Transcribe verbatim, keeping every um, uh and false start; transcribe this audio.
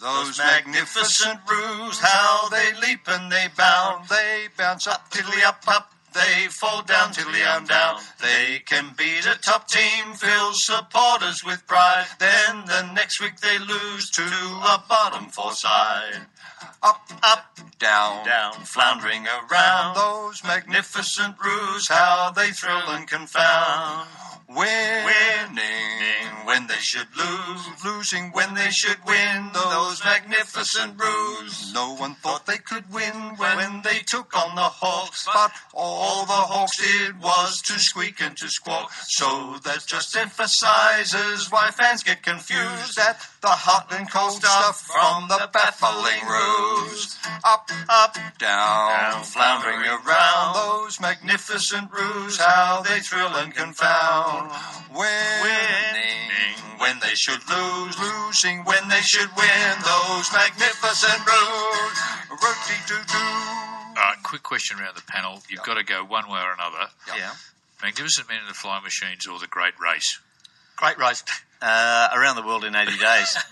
Those magnificent roos, how they leap and they bound. They bounce up, tiddly up, up. They fall down, tiddly down, down. They can beat a top team, fill supporters with pride. Then the next week they lose to a bottom four side. Up, up, down, down, floundering around. Those magnificent roos, how they thrill and confound. Winning when they should lose, losing when they should win. Those magnificent roos. No one thought they could win when they took on the Hawks, but all the Hawks did was to squeak and to squawk. So that just emphasizes why fans get confused at the hot and cold stuff from the baffling roos. Up, up, down, down, floundering around. Those magnificent roos, how they thrill and confound. Winning when they should lose, losing when they should win. Those magnificent roos. Rooty-doo-doo. All right, quick question around the panel. You've Yep. got to go one way or another. Yep. Yeah. Magnificent Men in the Flying Machines or The Great Race? Great race. Uh, around the world in eighty days.